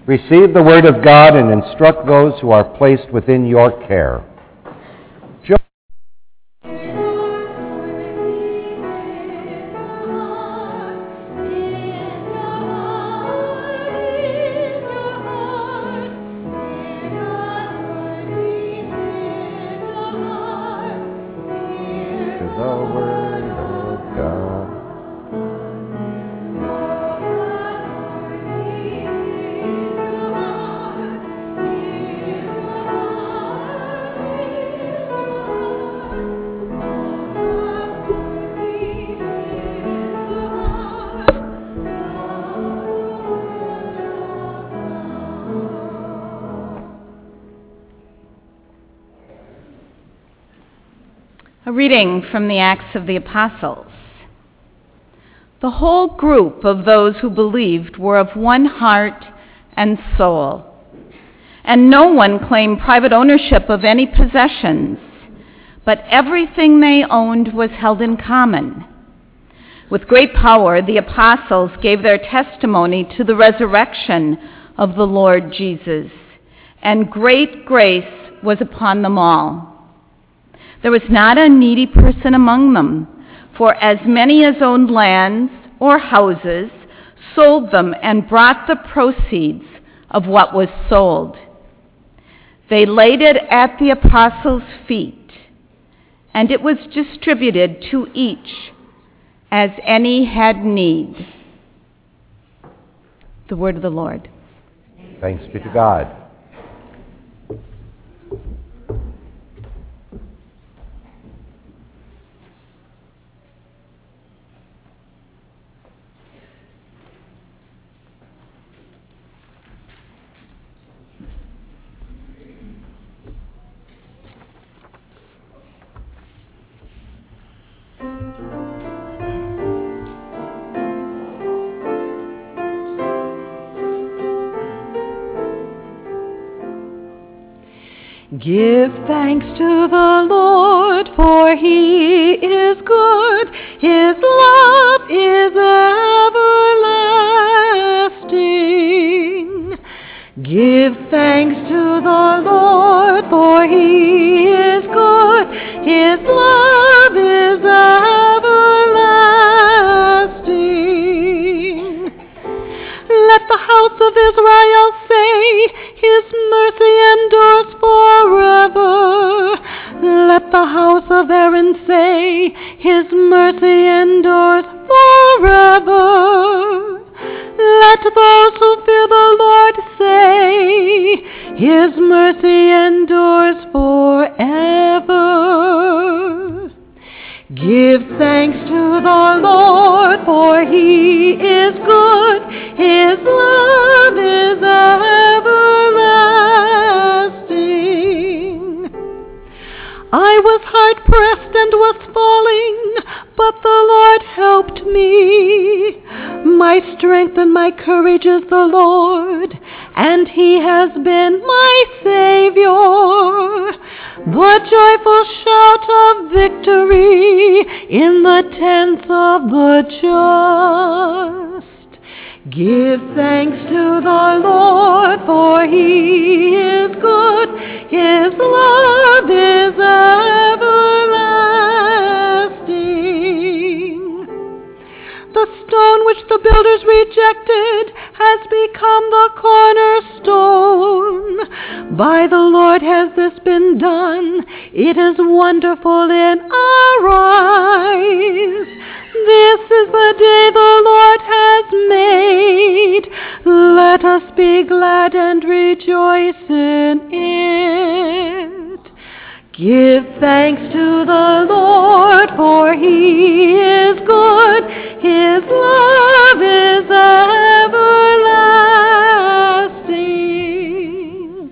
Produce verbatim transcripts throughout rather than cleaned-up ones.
Receive the word of God and instruct those who are placed within your care. A reading from the Acts of the Apostles. The whole group of those who believed were of one heart and soul, and no one claimed private ownership of any possessions, but everything they owned was held in common. With great power, the apostles gave their testimony to the resurrection of the Lord Jesus, and great grace was upon them all. There was not a needy person among them, for as many as owned lands or houses sold them and brought the proceeds of what was sold. They laid it at the apostles' feet, and it was distributed to each as any had need. The word of the Lord. Thanks be to God. Give thanks to the Lord, for he is good. His love is everlasting. Give thanks to the Lord, for he is good. His love is everlasting. Let the house of Israel say, his mercy endures forever. Let the house of Aaron say, his mercy endures forever. Let those who fear the Lord say, his mercy endures forever. Give thanks to the Lord, for he is good. His love is everlasting. I was hard pressed and was falling, but the Lord helped me. My strength and my courage is the Lord, and he has been my Savior. The joyful shout of victory in the tents of the just. Give thanks to the Lord, for he is good. His love is everlasting. The stone which the builders rejected has become the cornerstone. By the Lord has this been done. It is wonderful in our eyes. This is the day the Lord has made. Let us be glad and rejoice in it. Give thanks to the Lord, for he is good. His love is everlasting.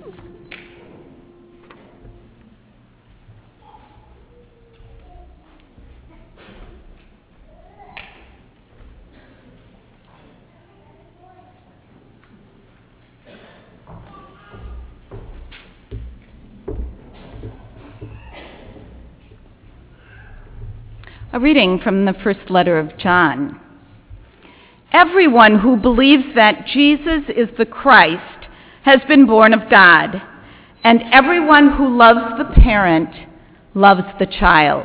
A reading from the first letter of John. Everyone who believes that Jesus is the Christ has been born of God, and everyone who loves the parent loves the child.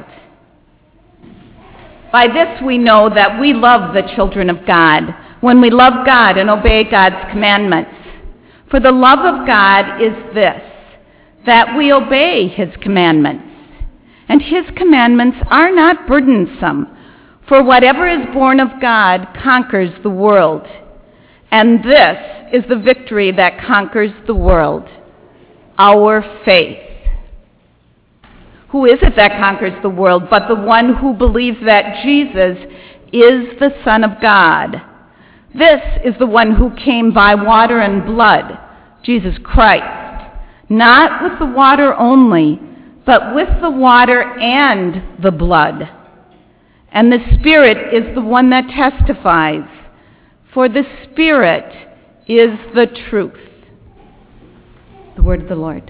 By this we know that we love the children of God, when we love God and obey God's commandments. For the love of God is this, that we obey his commandments. And his commandments are not burdensome, for whatever is born of God conquers the world. And this is the victory that conquers the world, our faith. Who is it that conquers the world but the one who believes that Jesus is the Son of God? This is the one who came by water and blood, Jesus Christ, not with the water only, but with the water and the blood. And the Spirit is the one that testifies, for the Spirit is the truth. The word of the Lord.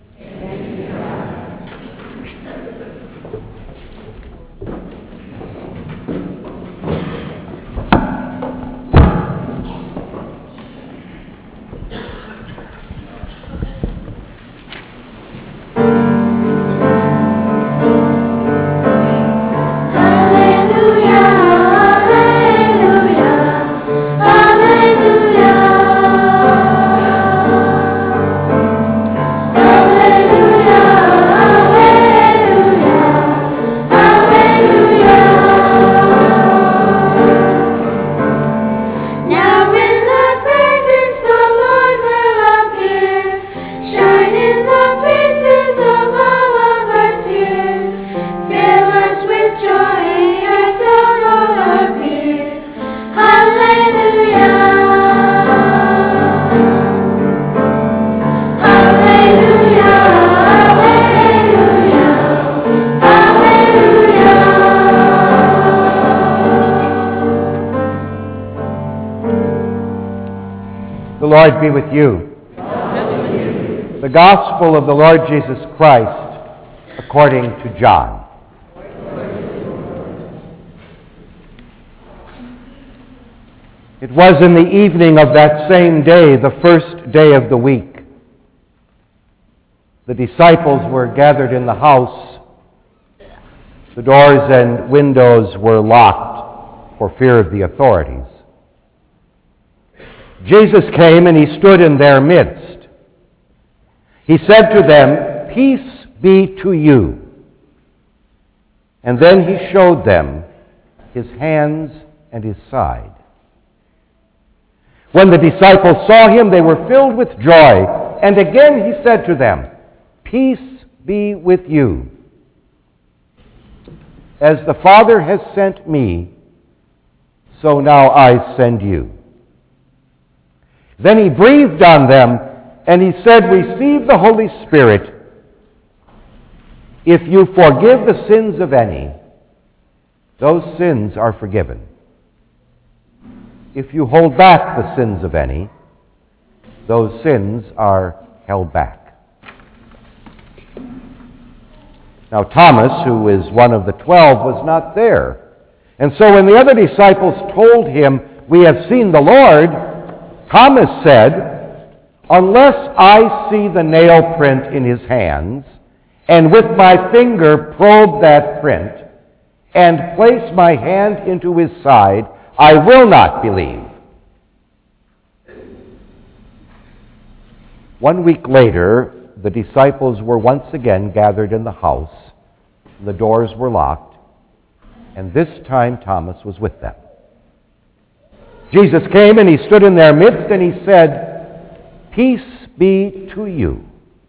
The Lord be with you. The Gospel of the Lord Jesus Christ according to John. It was in the evening of that same day, the first day of the week. The disciples were gathered in the house. The doors and windows were locked for fear of the authorities. Jesus came and he stood in their midst. He said to them, "Peace be to you." And then he showed them his hands and his side. When the disciples saw him, they were filled with joy. And again he said to them, "Peace be with you. As the Father has sent me, so now I send you." Then he breathed on them, and he said, "Receive the Holy Spirit. If you forgive the sins of any, those sins are forgiven. If you hold back the sins of any, those sins are held back." Now Thomas, who is one of the twelve, was not there. And so when the other disciples told him, "We have seen the Lord," Thomas said, "Unless I see the nail print in his hands, and with my finger probe that print, and place my hand into his side, I will not believe." One week later, the disciples were once again gathered in the house. The doors were locked, and this time Thomas was with them. Jesus came and he stood in their midst and he said, "Peace be to you."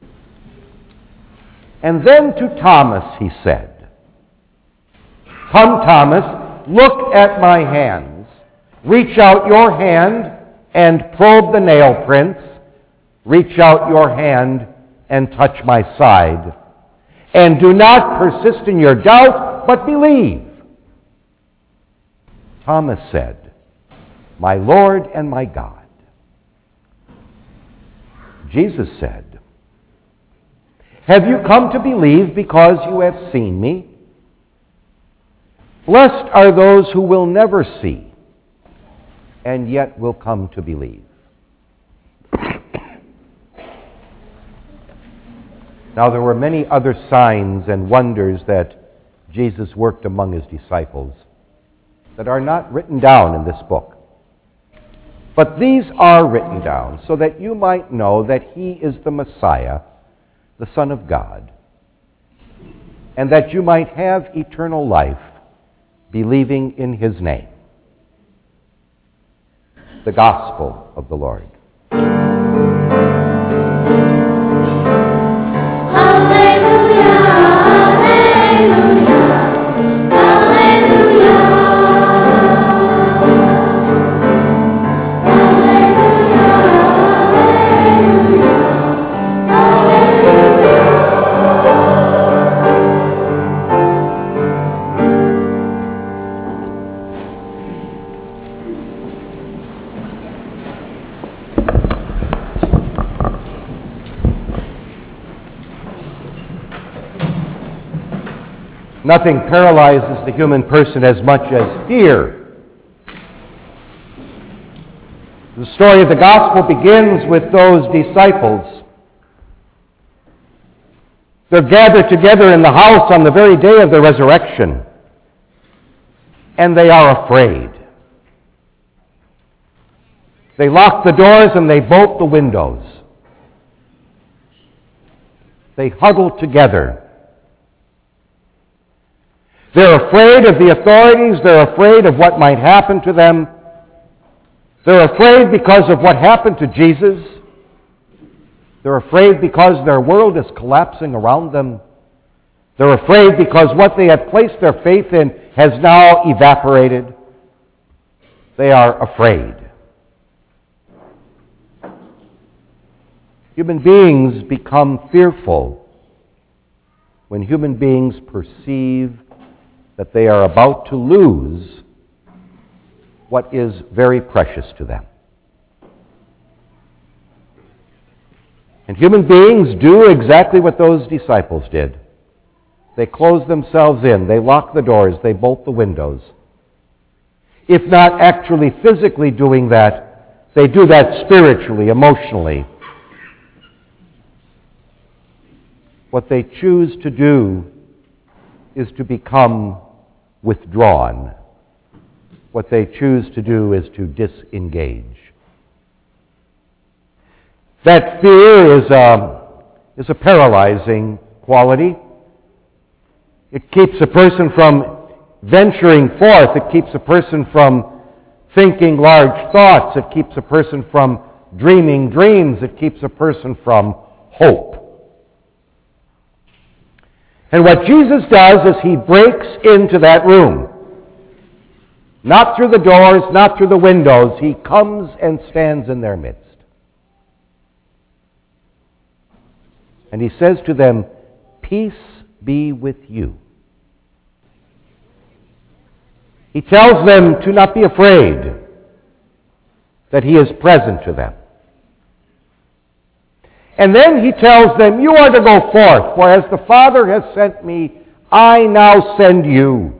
And then to Thomas he said, "Come, Thomas, look at my hands. Reach out your hand and probe the nail prints. Reach out your hand and touch my side. And do not persist in your doubt, but believe." Thomas said, "My Lord and my God." Jesus said, "Have you come to believe because you have seen me? Blessed are those who will never see, and yet will come to believe." Now there were many other signs and wonders that Jesus worked among his disciples that are not written down in this book. But these are written down so that you might know that he is the Messiah, the Son of God, and that you might have eternal life, believing in his name. The Gospel of the Lord. Nothing paralyzes the human person as much as fear. The story of the gospel begins with those disciples. They're gathered together in the house on the very day of the resurrection, and they are afraid. They lock the doors and they bolt the windows. They huddle together. They're afraid of the authorities. They're afraid of what might happen to them. They're afraid because of what happened to Jesus. They're afraid because their world is collapsing around them. They're afraid because what they had placed their faith in has now evaporated. They are afraid. Human beings become fearful when human beings perceive that they are about to lose what is very precious to them. And human beings do exactly what those disciples did. They close themselves in, they lock the doors, they bolt the windows. If not actually physically doing that, they do that spiritually, emotionally. What they choose to do is to become withdrawn. What they choose to do is to disengage. That fear is a, is a paralyzing quality. It keeps a person from venturing forth. It keeps a person from thinking large thoughts. It keeps a person from dreaming dreams. It keeps a person from hope. And what Jesus does is he breaks into that room. Not through the doors, not through the windows. He comes and stands in their midst. And he says to them, "Peace be with you." He tells them to not be afraid, that he is present to them. And then he tells them, "You are to go forth, for as the Father has sent me, I now send you."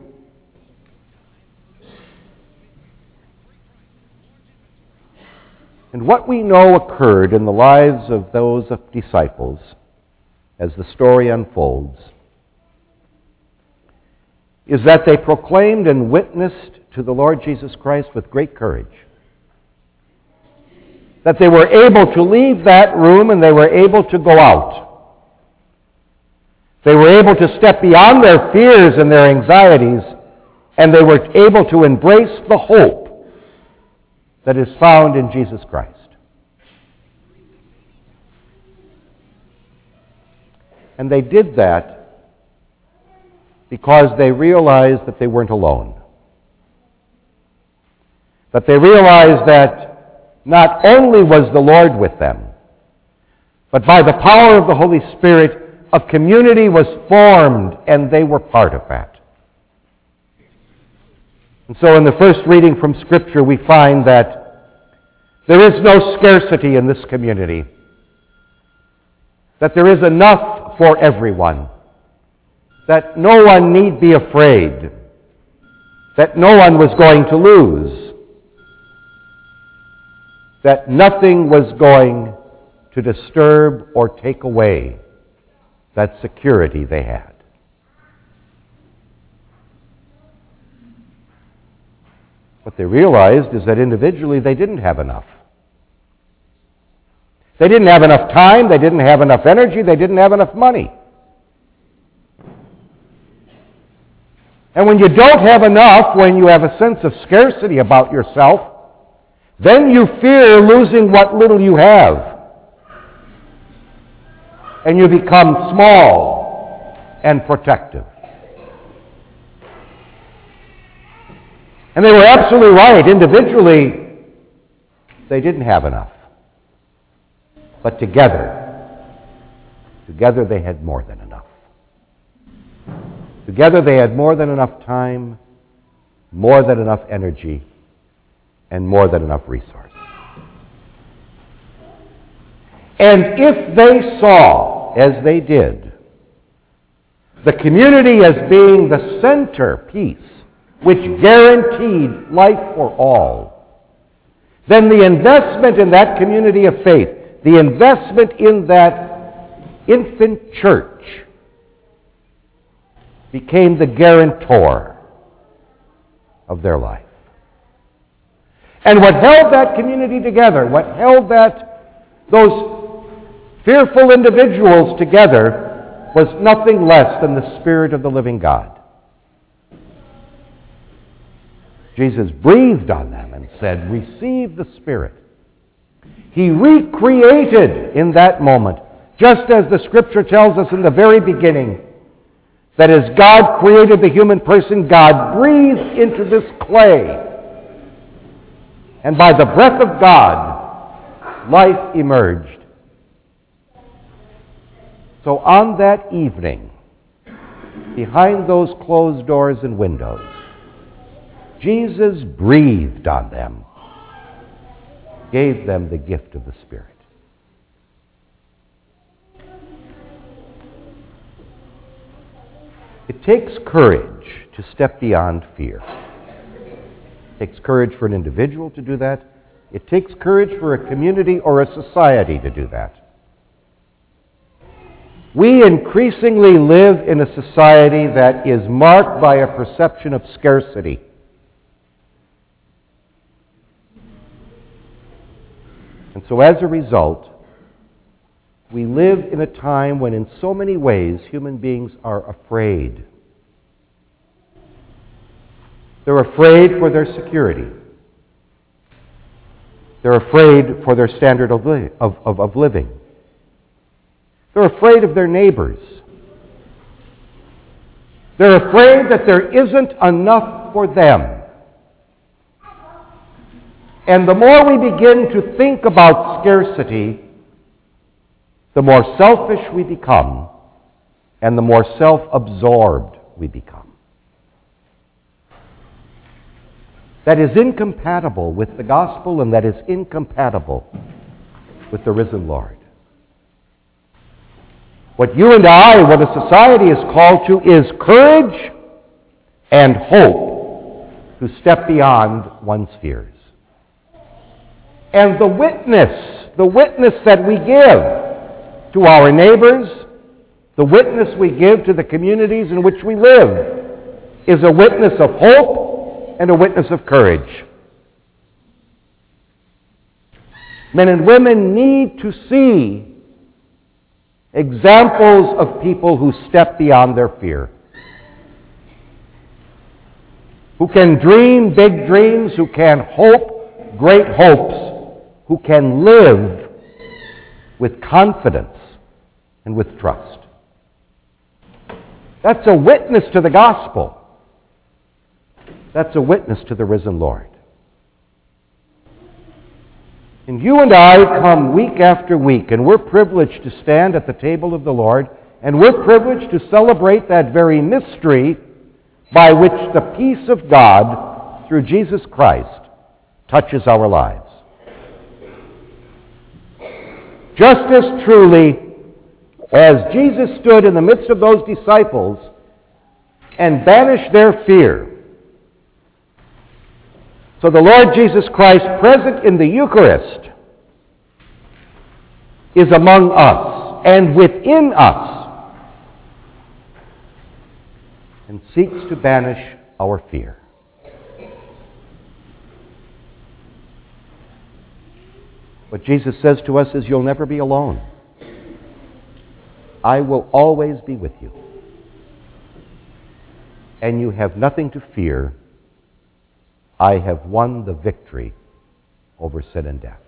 And what we know occurred in the lives of those disciples, as the story unfolds, is that they proclaimed and witnessed to the Lord Jesus Christ with great courage. That they were able to leave that room and they were able to go out. They were able to step beyond their fears and their anxieties, and they were able to embrace the hope that is found in Jesus Christ. And they did that because they realized that they weren't alone. That they realized that not only was the Lord with them, but by the power of the Holy Spirit, a community was formed, and they were part of that. And so in the first reading from Scripture, we find that there is no scarcity in this community, that there is enough for everyone, that no one need be afraid, that no one was going to lose, that nothing was going to disturb or take away that security they had. What they realized is that individually they didn't have enough. They didn't have enough time, they didn't have enough energy, they didn't have enough money. And when you don't have enough, when you have a sense of scarcity about yourself, then you fear losing what little you have. And you become small and protective. And they were absolutely right. Individually, they didn't have enough. But together, together they had more than enough. Together they had more than enough time, more than enough energy, and more than enough resource. And if they saw, as they did, the community as being the centerpiece which guaranteed life for all, then the investment in that community of faith, the investment in that infant church, became the guarantor of their life. And what held that community together, what held that those fearful individuals together, was nothing less than the Spirit of the living God. Jesus breathed on them and said, "Receive the Spirit." He recreated in that moment, just as the Scripture tells us in the very beginning, that as God created the human person, God breathed into this clay. And by the breath of God, life emerged. So on that evening, behind those closed doors and windows, Jesus breathed on them, gave them the gift of the Spirit. It takes courage to step beyond fear. It takes courage for an individual to do that. It takes courage for a community or a society to do that. We increasingly live in a society that is marked by a perception of scarcity. And so as a result, we live in a time when in so many ways human beings are afraid. They're afraid for their security. They're afraid for their standard of, li- of, of, of living. They're afraid of their neighbors. They're afraid that there isn't enough for them. And the more we begin to think about scarcity, the more selfish we become, and the more self-absorbed we become. That is incompatible with the gospel, and that is incompatible with the risen Lord. What you and I, what a society is called to, is courage and hope to step beyond one's fears. And the witness, the witness that we give to our neighbors, the witness we give to the communities in which we live, is a witness of hope and a witness of courage. Men and women need to see examples of people who step beyond their fear, who can dream big dreams, who can hope great hopes, who can live with confidence and with trust. That's a witness to the gospel. That's a witness to the risen Lord. And you and I come week after week, and we're privileged to stand at the table of the Lord, and we're privileged to celebrate that very mystery by which the peace of God, through Jesus Christ, touches our lives. Just as truly as Jesus stood in the midst of those disciples and banished their fear, so the Lord Jesus Christ, present in the Eucharist, is among us and within us and seeks to banish our fear. What Jesus says to us is, you'll never be alone. I will always be with you. And you have nothing to fear. I have won the victory over sin and death.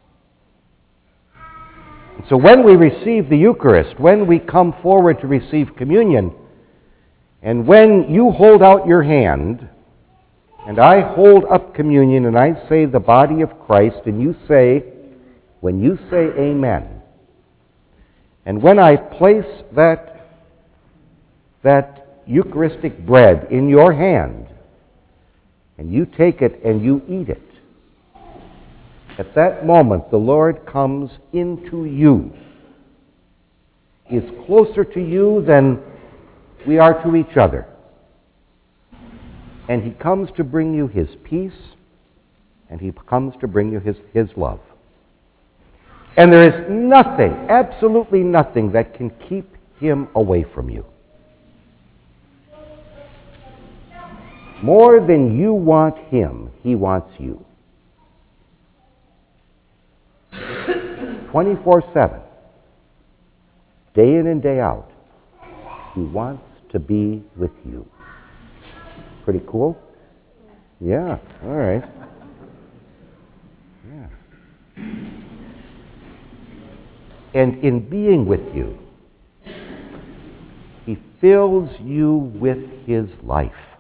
And so when we receive the Eucharist, when we come forward to receive communion, and when you hold out your hand, and I hold up communion, and I say the body of Christ, and you say, when you say amen, and when I place that, that Eucharistic bread in your hand, and you take it and you eat it, at that moment the Lord comes into you. He is closer to you than we are to each other. And he comes to bring you his peace, and he comes to bring you his, his love. And there is nothing, absolutely nothing, that can keep him away from you. More than you want him, he wants you. twenty-four seven, day in and day out, he wants to be with you. Pretty cool? Yeah, all right. Yeah. And in being with you, he fills you with his life.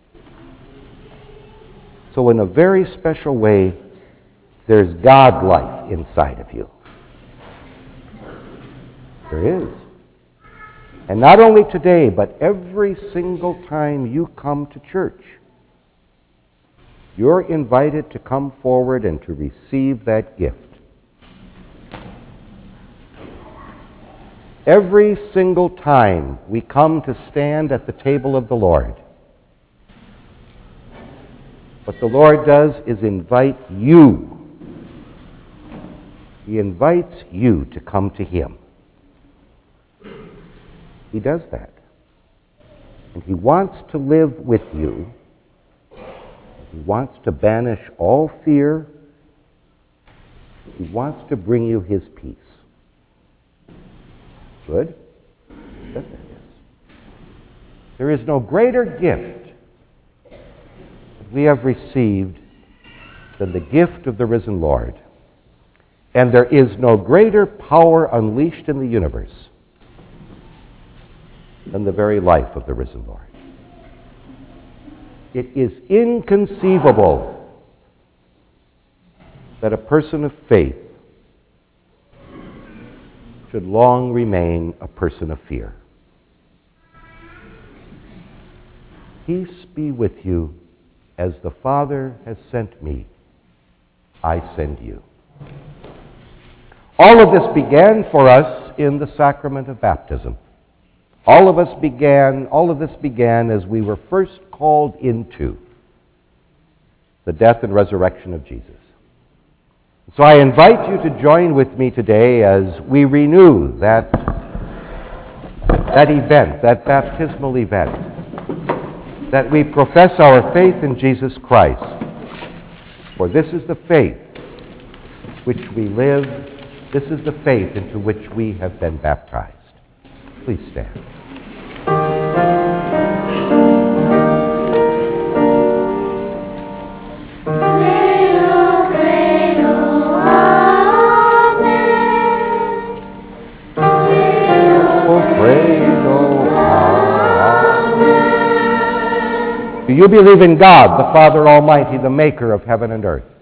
So in a very special way, there's God life inside of you. There is. And not only today, but every single time you come to church, you're invited to come forward and to receive that gift. Every single time we come to stand at the table of the Lord, what the Lord does is invite you. He invites you to come to him. He does that. And he wants to live with you. He wants to banish all fear. He wants to bring you his peace. Good? Yes, it is. There is no greater gift that we have received than the gift of the risen Lord. And there is no greater power unleashed in the universe than the very life of the risen Lord. It is inconceivable that a person of faith should long remain a person of fear. Peace be with you. As the Father has sent me, I send you. All of this began for us in the sacrament of baptism. All of us began, all of this began as we were first called into the death and resurrection of Jesus. So I invite you to join with me today as we renew that, that event, that baptismal event, that we profess our faith in Jesus Christ. For this is the faith which we live. This is the faith into which we have been baptized. Please stand. Do you believe in God, the Father Almighty, the maker of heaven and earth?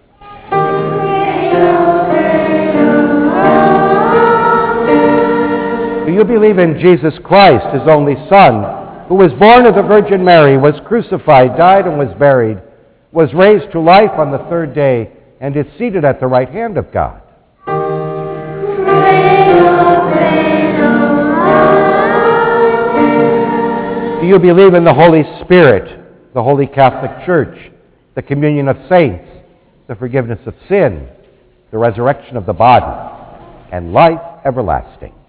Do you believe in Jesus Christ, his only Son, who was born of the Virgin Mary, was crucified, died, and was buried, was raised to life on the third day, and is seated at the right hand of God? Do you believe in the Holy Spirit, the Holy Catholic Church, the communion of saints, the forgiveness of sin, the resurrection of the body, and life everlasting?